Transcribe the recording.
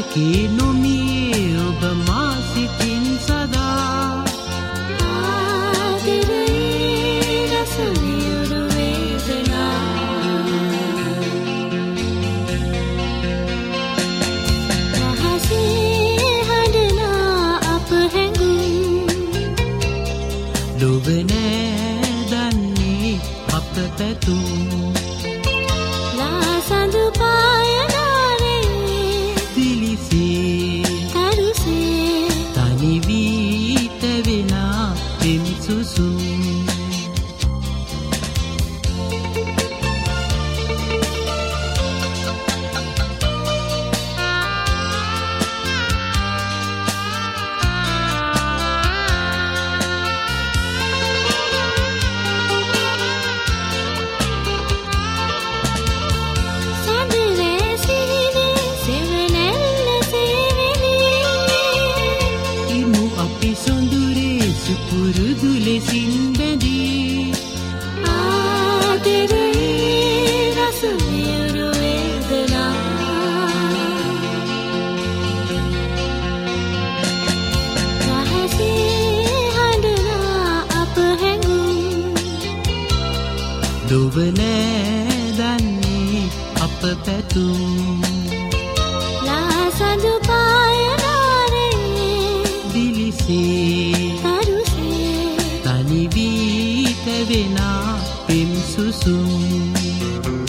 කේනොමියේ ඔබ මා සිතින් සදා ලොවනෑ දන්නේ අප පැතුම් ලාසඳු පායනාරේ දිලිසේ තරුසේ තනිවී තැවෙනා පෙම් සුසුම් පුරුදු ලෙසින් බැඳී ආදරේ රස වියුරු වේදනා රහසේ හඬනා අප හැඟුම් ලොව නෑ දන්නේ අප පැතුම් ලාසඳු පායනාරේ දිලිසේ තනිවී තැවෙනා පෙම් සුසුම්